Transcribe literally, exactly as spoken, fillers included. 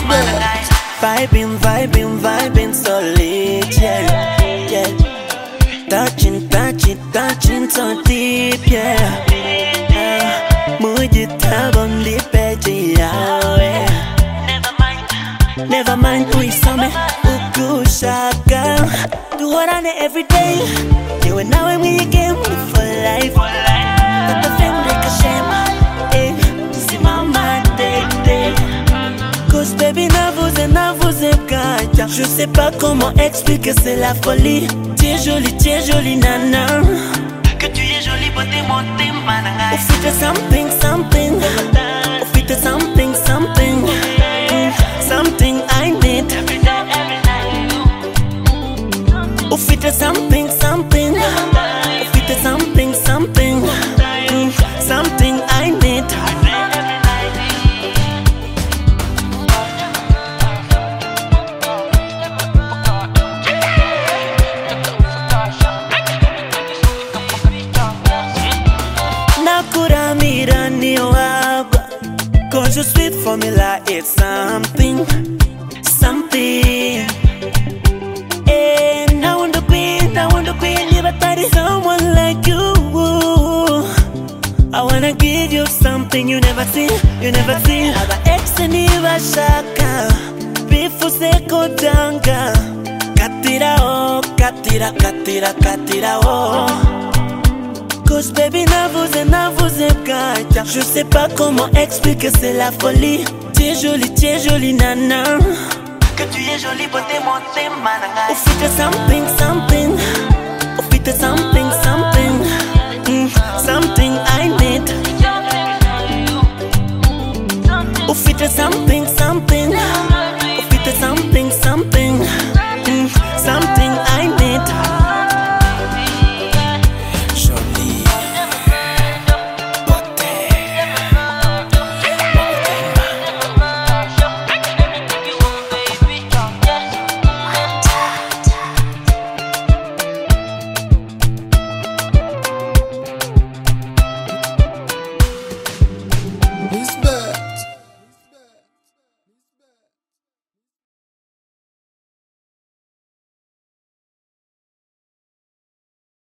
Vibing, vibing, vibing solid, yeah, yeah. Touching, touching, touching so deep, yeah. uh, Mujita on the page, yeah. Never mind, never mind, we saw me. Ukushaka, do what I need every day. You and now when we again for life. But the family can shame, eh? See my mind, day, day. Cause baby, n'a vous et n'a vous et gacha. Je sais pas comment expliquer, c'est la folie. T'es jolie, t'es jolie, nana. Que tu es jolie, beauté, montée, manana. Au fit de something, something. Au fit de something, something. Mm, something I need. Au fit de something, something. Au fit de something, something. Mm, something I need. Cause your sweet formula, it's something, something. And I want to queen, I want to queen, never thought it's someone like you. I wanna give you something you never seen, you never seen. Aba ex niba shaka, before seko danga. Katira oh, katira, katira, katira oh. Cause baby, n'a vous et n'a vous et gacha. Je sais pas comment expliquer, c'est la folie. T'es jolie, t'es jolie, nana. Que tu es jolie, beauté, montée, manana. Au fit de something, something. Au fit de something, something. Mm, something